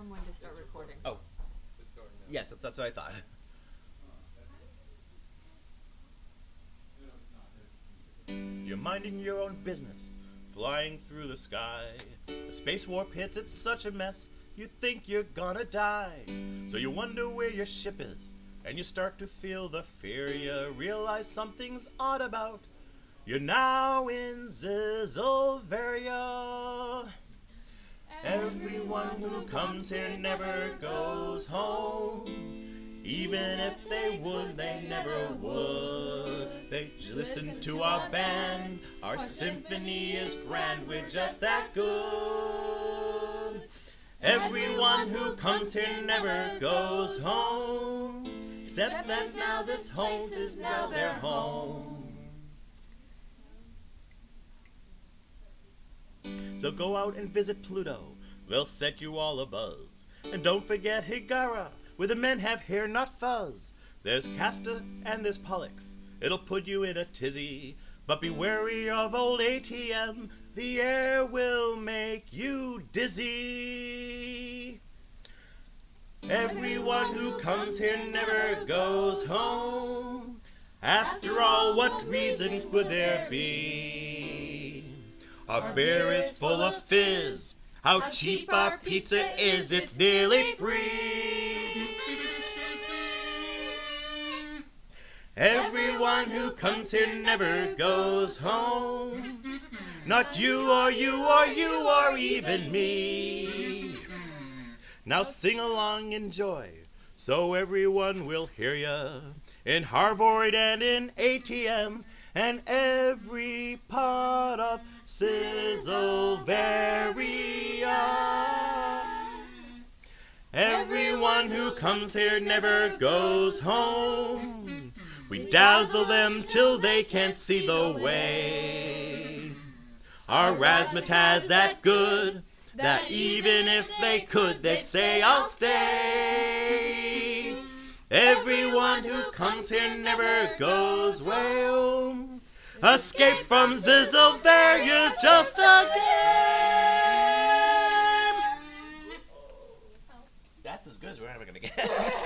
them when to start recording. Oh. Yes, that's what I thought. You're minding your own business, flying through the sky. The space warp hits, it's such a mess, you think you're gonna die. So you wonder where your ship is, and you start to feel the fear. You realize something's odd about. You're now in Zizzlevaria. Everyone who comes here never goes home. Even if they would, they never would. They listen to our band. Our symphony is grand. We're just that good. Everyone who comes here never goes home. Except that now this home is now their home. So go out and visit Pluto. They'll set you all abuzz. And don't forget Higara, where the men have hair, not fuzz. There's Castor and there's Pollux. It'll put you in a tizzy. But be wary of old ATM. The air will make you dizzy. Everyone who comes here never goes home. After all, what reason could there be? Our beer is full of fizz. How cheap our pizza is, it's nearly free. Everyone who comes here never goes home. Not you or you or you or even me. Now sing along, enjoy, so everyone will hear ya. In Harvard and in ATM and every part of Zizzlevaria. Everyone who comes here never goes home. We dazzle them till they can't see the way. Our razzmatazz that good, that even if they could, they'd say, I'll stay. Everyone who comes here never goes well. Escape from Zizzlevaria's just a game. That's as good as we're ever going to get.